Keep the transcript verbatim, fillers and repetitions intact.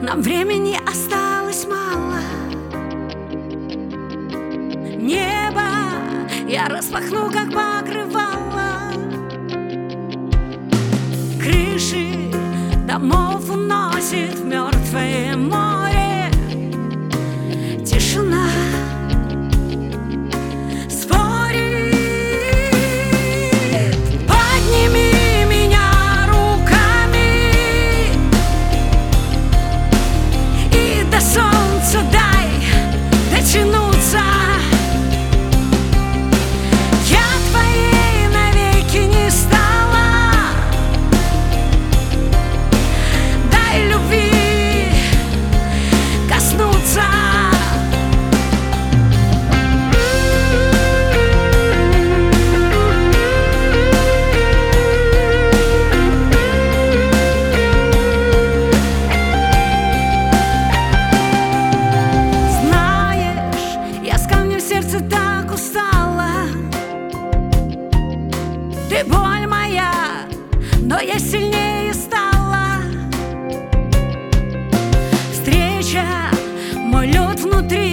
Нам времени осталось мало. Небо я распахну, как покрывало. Крыши домов уносит в мертвое море. Тишина спорит. Подними меня руками и до солнца дай дотянуться. Я твоей навеки не стала. Дай любви коснуться. Сердце так устало. Ты боль моя, но я сильнее стала. Встреча, мой лед внутри.